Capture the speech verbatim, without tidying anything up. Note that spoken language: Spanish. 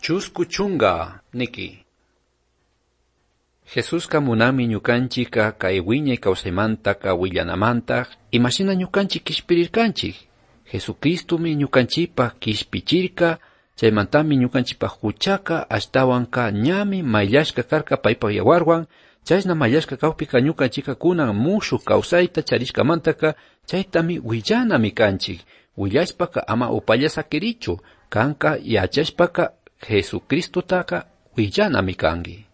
Chusku chunga niki. Jesús munami ñukanchika kay wiñay kawsaymantaka willanamantaq imashina ñukanchik kishpirirkanchik. Jesucristumi ñukanchipa kishpichirka, chaymantami ñukanchipa huchaka ashtawanka ñami mayllashka karka paypa yawarwan, chayna mayllashka kawpika ñukanchika kunan mushu kawsayta charishkamantaka chaytami willanami kanchik. Willashpaka ama upalla sakirichu, kanka yachashpaka Jesucristotaka willanami kangi.